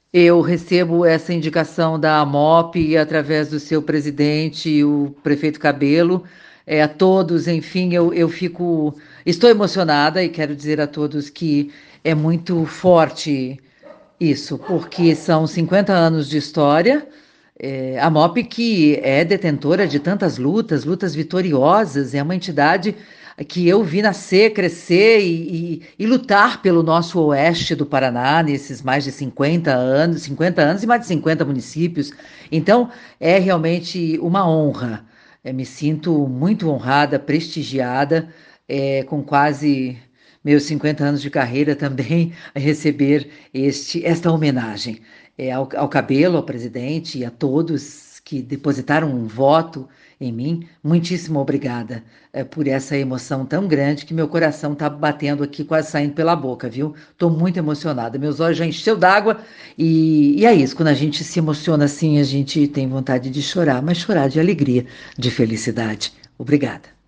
Eu recebo essa indicação da AMOP através do seu presidente, o prefeito Cabelo, a todos, enfim, eu fico, estou emocionada e quero dizer a todos que é muito forte isso, porque são 50 anos de história. A MOP, que é detentora de tantas lutas, lutas vitoriosas, é uma entidade que eu vi nascer, crescer e lutar pelo nosso oeste do Paraná nesses mais de 50 anos e mais de 50 municípios. Então, é realmente uma honra. Me sinto muito honrada, prestigiada, com quase meus 50 anos de carreira também, a receber esta homenagem ao Cabelo, ao presidente e a todos que depositaram um voto em mim. Muitíssimo obrigada por essa emoção tão grande que meu coração está batendo aqui, quase saindo pela boca, viu? Estou muito emocionada, meus olhos já encheu d'água e é isso, quando a gente se emociona assim, a gente tem vontade de chorar, mas chorar de alegria, de felicidade. Obrigada.